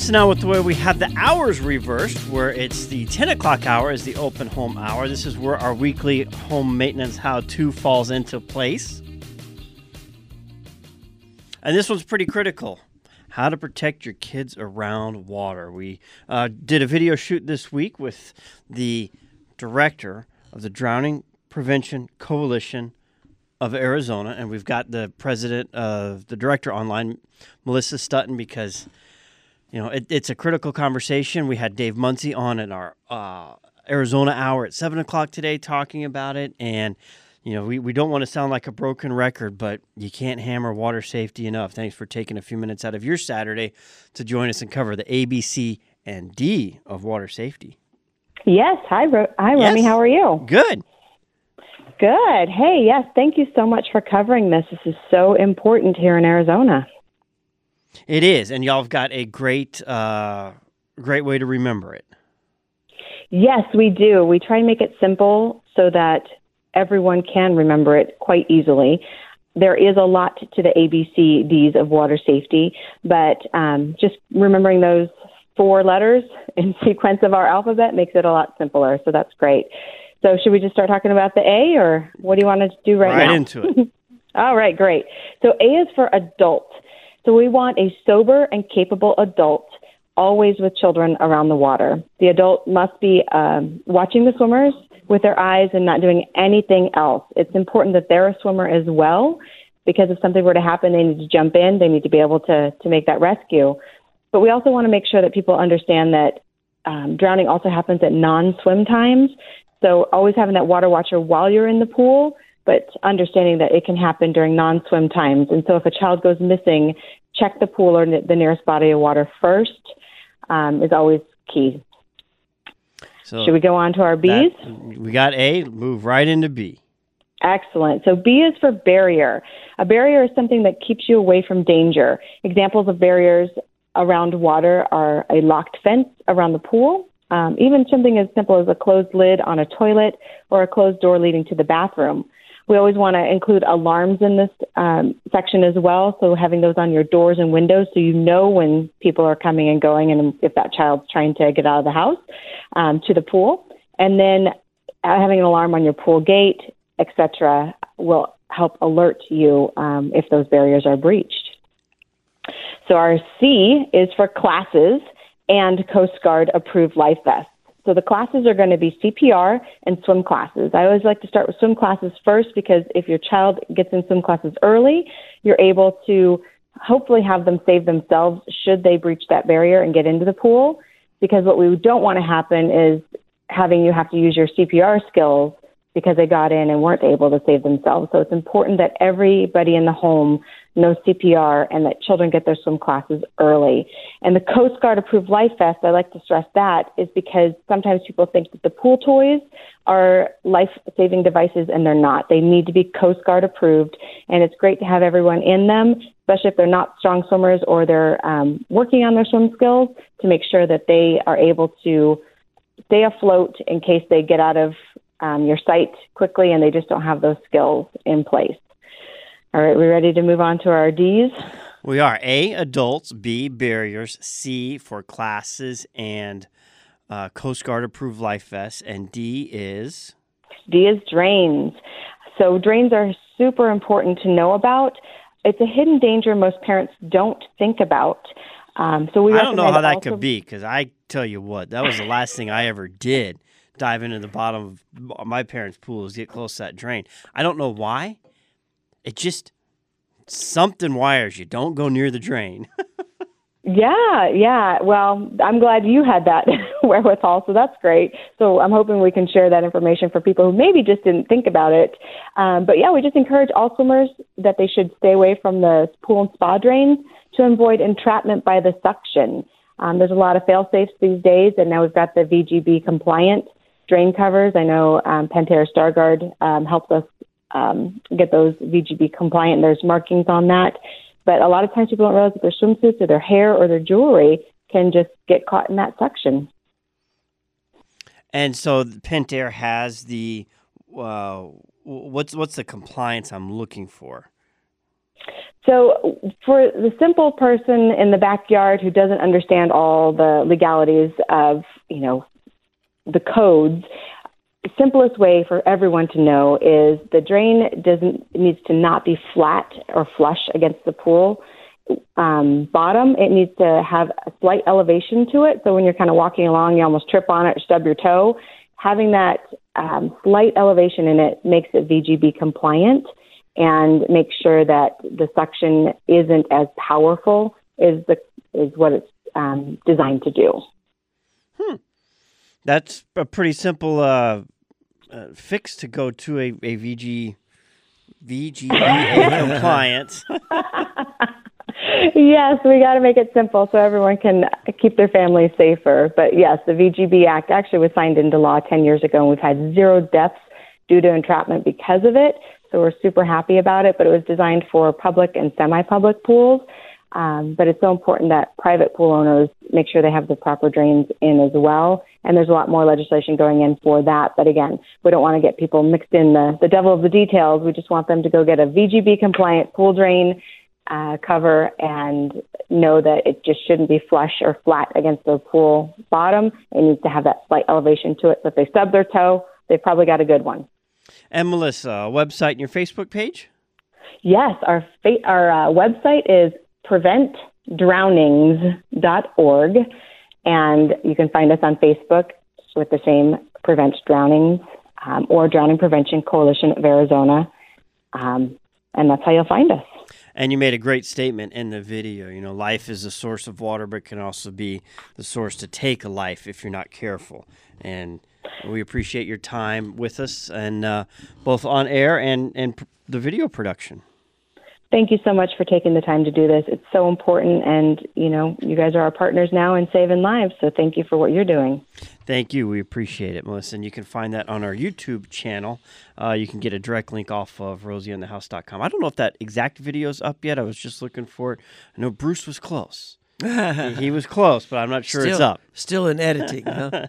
So now with the way we have the hours reversed, where it's the 10 o'clock hour is the open home hour. This is where our weekly home maintenance how-to falls into place. And this one's pretty critical. How to protect your kids around water. We did a video shoot this week with the director of the Drowning Prevention Coalition of Arizona, and we've got the president of the director online, Melissa Stutton, because it's a critical conversation. We had Dave Muncie on in our Arizona hour at 7 o'clock today talking about it. And, we don't want to sound like a broken record, but you can't hammer water safety enough. Thanks for taking a few minutes out of your Saturday to join us and cover the A, B, C, and D of water safety. Yes. Hi, Romy. Yes. How are you? Good. Good. Hey, yes. Thank you so much for covering this. This is so important here in Arizona. It is, and y'all have got a great way to remember it. Yes, we do. We try and make it simple so that everyone can remember it quite easily. There is a lot to the ABCDs of water safety, but just remembering those 4 letters in sequence of our alphabet makes it a lot simpler, so that's great. So should we just start talking about the A, or what do you want to do right now? Right into it. All right, great. So A is for adult. So we want a sober and capable adult, always with children around the water. The adult must be watching the swimmers with their eyes and not doing anything else. It's important that they're a swimmer as well, because if something were to happen, they need to jump in. They need to be able to make that rescue. But we also want to make sure that people understand that drowning also happens at non-swim times. So always having that water watcher while you're in the pool, but understanding that it can happen during non-swim times. And so if a child goes missing, check the pool or the nearest body of water first is always key. So should we go on to our B's? We got A, move right into B. Excellent. So B is for barrier. A barrier is something that keeps you away from danger. Examples of barriers around water are a locked fence around the pool, even something as simple as a closed lid on a toilet or a closed door leading to the bathroom. We always want to include alarms in this section as well, so having those on your doors and windows so you know when people are coming and going and if that child's trying to get out of the house to the pool. And then having an alarm on your pool gate, etc., will help alert you if those barriers are breached. So our C is for classes and Coast Guard approved life vests. So the classes are going to be CPR and swim classes. I always like to start with swim classes first, because if your child gets in swim classes early, you're able to hopefully have them save themselves should they breach that barrier and get into the pool. Because what we don't want to happen is having you have to use your CPR skills because they got in and weren't able to save themselves. So it's important that everybody in the home knows CPR and that children get their swim classes early. And the Coast Guard approved life vest, I like to stress that, is because sometimes people think that the pool toys are life-saving devices, and they're not. They need to be Coast Guard approved, and it's great to have everyone in them, especially if they're not strong swimmers or they're working on their swim skills, to make sure that they are able to stay afloat in case they get out of your sight quickly and they just don't have those skills in place. All right, we ready to move on to our Ds? We are. A, adults. B, barriers. C, for classes and Coast Guard approved life vests. And D is? D is drains. So drains are super important to know about. It's a hidden danger most parents don't think about. I don't know how that could be, because I tell you what, that was the last thing I ever did, dive into the bottom of my parents' pool, is get close to that drain. I don't know why. It just, something wires you. Don't go near the drain. Yeah. Well, I'm glad you had that wherewithal, so that's great. So I'm hoping we can share that information for people who maybe just didn't think about it. But yeah, we just encourage all swimmers that they should stay away from the pool and spa drains to avoid entrapment by the suction. There's a lot of fail-safes these days, and now we've got the VGB compliant drain covers. I know Pentair StarGuard helps us get those VGB compliant. There's markings on that. But a lot of times people don't realize that their swimsuits or their hair or their jewelry can just get caught in that suction. And so Pentair has the, what's the compliance I'm looking for? So for the simple person in the backyard who doesn't understand all the legalities of, the codes, the simplest way for everyone to know is the drain needs to not be flat or flush against the pool bottom. It needs to have a slight elevation to it. So when you're kind of walking along, you almost trip on it or stub your toe. Having that slight elevation in it makes it VGB compliant and makes sure that the suction isn't as powerful is what it's designed to do. That's a pretty simple fix to go to a VGBA compliance. Yes, we got to make it simple so everyone can keep their families safer. But yes, the VGB Act actually was signed into law 10 years ago, and we've had 0 deaths due to entrapment because of it. So we're super happy about it. But it was designed for public and semi-public pools. But it's so important that private pool owners make sure they have the proper drains in as well. And there's a lot more legislation going in for that. But again, we don't want to get people mixed in the devil of the details. We just want them to go get a VGB compliant pool drain cover and know that it just shouldn't be flush or flat against the pool bottom. It needs to have that slight elevation to it. So if they stub their toe, they've probably got a good one. And Melissa, website and your Facebook page? Yes, our website is preventdrownings.org, and you can find us on Facebook with the same Prevent Drownings or Drowning Prevention Coalition of Arizona, and that's how you'll find us. And you made a great statement in the video. Life is a source of water, but can also be the source to take a life if you're not careful. And we appreciate your time with us, and both on air and the video production. Thank you so much for taking the time to do this. It's so important, and, you guys are our partners now in saving lives, so thank you for what you're doing. Thank you. We appreciate it, Melissa. And you can find that on our YouTube channel. You can get a direct link off of rosieandthehouse.com. I don't know if that exact video is up yet. I was just looking for it. I know Bruce was close. He was close, but I'm not sure it's up. Still in editing, huh?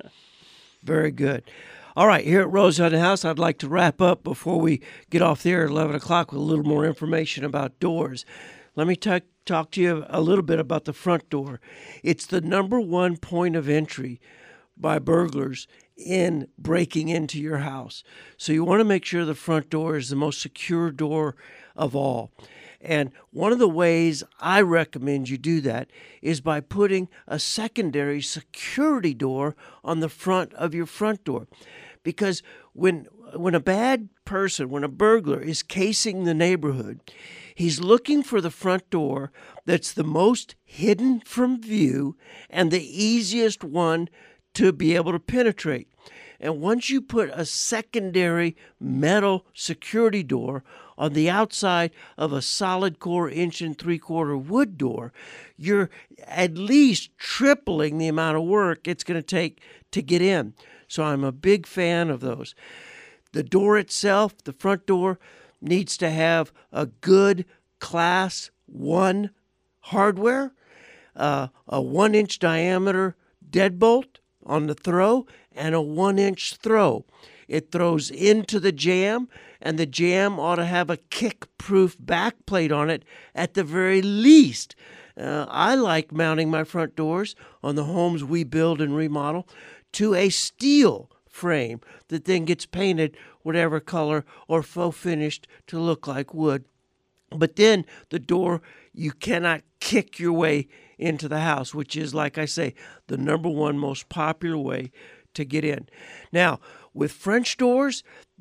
Very good. All right, here at Rosie on the House, I'd like to wrap up before we get off the air at 11 o'clock with a little more information about doors. Let me talk to you a little bit about the front door. It's the number one point of entry by burglars in breaking into your house. So you want to make sure the front door is the most secure door of all. And one of the ways I recommend you do that is by putting a secondary security door on the front of your front door. Because when a bad person, when a burglar is casing the neighborhood, he's looking for the front door that's the most hidden from view and the easiest one to be able to penetrate. And once you put a secondary metal security door on the outside of a solid core 1 3/4 wood door, you're at least tripling the amount of work it's going to take to get in. So I'm a big fan of those. The door itself, the front door, needs to have a good class 1 hardware, a 1-inch diameter deadbolt on the throw, and a 1-inch throw. It throws into the jamb, and the jamb ought to have a kick-proof backplate on it at the very least. I like mounting my front doors on the homes we build and remodel to a steel frame that then gets painted whatever color or faux finished to look like wood. But then the door, you cannot kick your way into the house, which is, like I say, the number one most popular way to get in. Now, with French doors,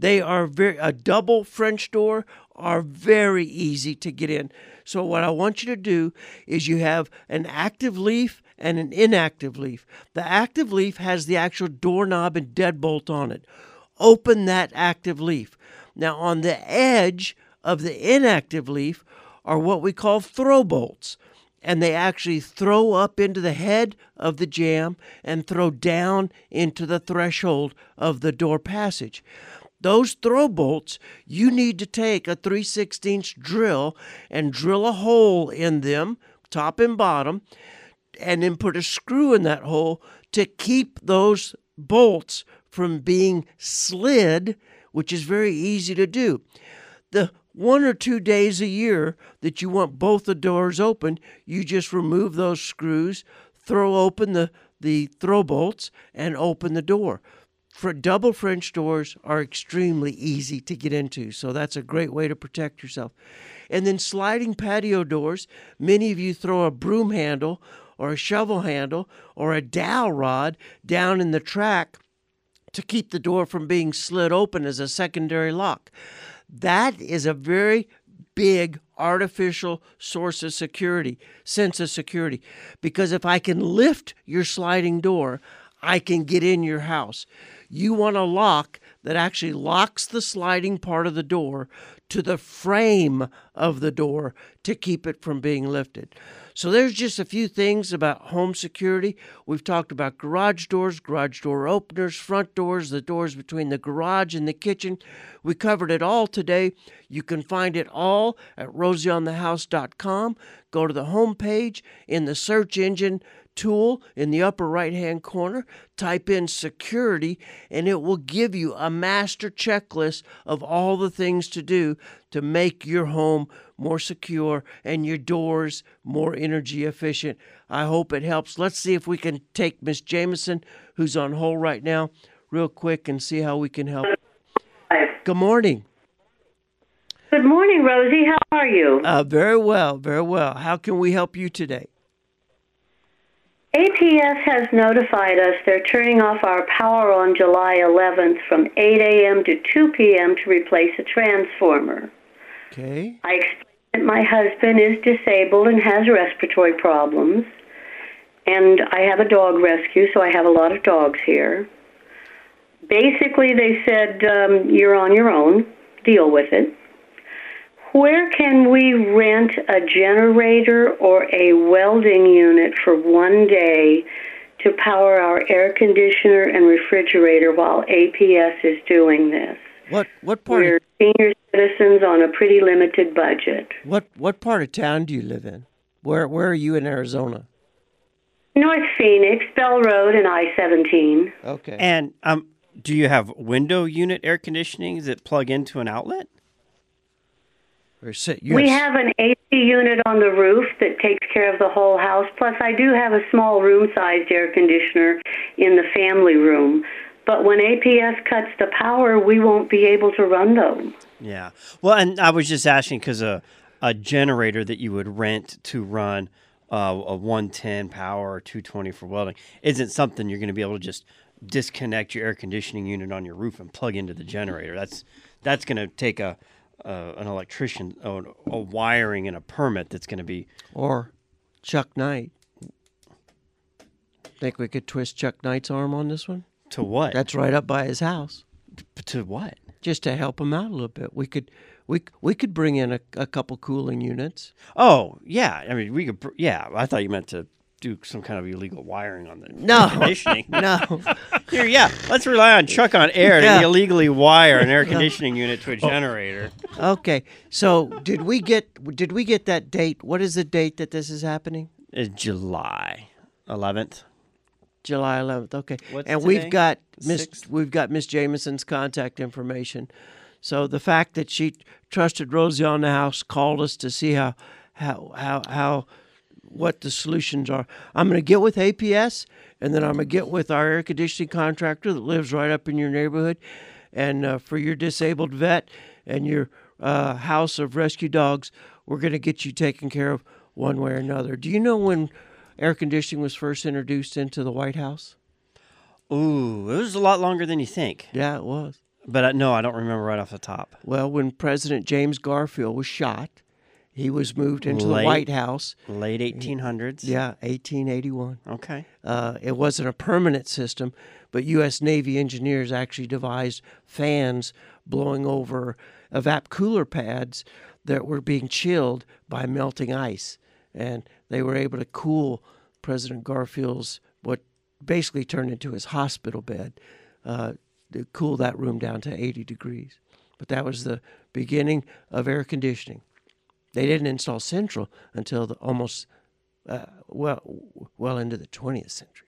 a double French door are very easy to get in. So what I want you to do is you have an active leaf and an inactive leaf. The active leaf has the actual doorknob and deadbolt on it. Open that active leaf. Now on the edge of the inactive leaf are what we call throw bolts. And they actually throw up into the head of the jamb and throw down into the threshold of the door passage. Those throw bolts, you need to take a 3/16 drill and drill a hole in them, top and bottom, and then put a screw in that hole to keep those bolts from being slid, which is very easy to do. The 1 or 2 days a year that you want both the doors open, you just remove those screws, throw open the throw bolts, and open the door. For double French doors are extremely easy to get into, so that's a great way to protect yourself. And then sliding patio doors, many of you throw a broom handle or a shovel handle or a dowel rod down in the track to keep the door from being slid open as a secondary lock. That is a very big artificial sense of security, because if I can lift your sliding door, I can get in your house. You want a lock that actually locks the sliding part of the door to the frame of the door to keep it from being lifted. So there's just a few things about home security. We've talked about garage doors, garage door openers, front doors, the doors between the garage and the kitchen. We covered it all today. You can find it all at rosieonthehouse.com. Go to the home page. In the search engine tool in the upper right-hand corner, type in security, and it will give you a master checklist of all the things to do to make your home more secure and your doors more energy efficient. I hope it helps. Let's see if we can take Miss Jameson, who's on hold right now, real quick and see how we can help. Good morning. Good morning, Rosie. How are you? Very well, very well. How can we help you today? APS has notified us they're turning off our power on July 11th from 8 a.m. to 2 p.m. to replace a transformer. Okay. I explained that my husband is disabled and has respiratory problems, and I have a dog rescue, so I have a lot of dogs here. Basically, they said, you're on your own. Deal with it. Where can we rent a generator or a welding unit for one day to power our air conditioner and refrigerator while APS is doing this? What part? We're senior citizens on a pretty limited budget. What part of town do you live in? Where are you in Arizona? North Phoenix, Bell Road, and I-17. Okay. And do you have window unit air conditioning that plug into an outlet? We have an AC unit on the roof that takes care of the whole house. Plus, I do have a small room-sized air conditioner in the family room. But when APS cuts the power, we won't be able to run those. Yeah. Well, and I was just asking because a generator that you would rent to run a 110 power or 220 for welding isn't something you're going to be able to just disconnect your air conditioning unit on your roof and plug into the generator. That's going to take an electrician, a wiring and a permit that's going to be. Or Chuck Knight. Think we could twist Chuck Knight's arm on this one? To what? That's right up by his house. To what? Just to help him out a little bit. We could bring in a couple cooling units. Oh, yeah. I mean, we could. Yeah, I thought you meant to do some kind of illegal wiring on the No. air conditioning. No. Here, yeah. Let's rely on Chuck on Air Yeah. to illegally wire an air conditioning unit to a generator. Okay. So did we get that date? What is the date that this is happening? It's July 11th. July 11th. Okay. What's and today? we've got Miss Jameson's contact information. So the fact that she trusted Rosie on the House, called us to see how what the solutions are. I'm going to get with APS, and then I'm going to get with our air conditioning contractor that lives right up in your neighborhood. And for your disabled vet and your house of rescue dogs, we're going to get you taken care of one way or another. Do you know when air conditioning was first introduced into the White House? Ooh, it was a lot longer than you think. Yeah, it was. But no, I don't remember right off the top. Well, when President James Garfield was shot, he was moved into the White House. Late 1800s? Yeah, 1881. Okay. It wasn't a permanent system, but U.S. Navy engineers actually devised fans blowing over evap cooler pads that were being chilled by melting ice. And they were able to cool President Garfield's, what basically turned into his hospital bed, to cool that room down to 80 degrees. But that was the beginning of air conditioning. They didn't install central until almost well into the 20th century.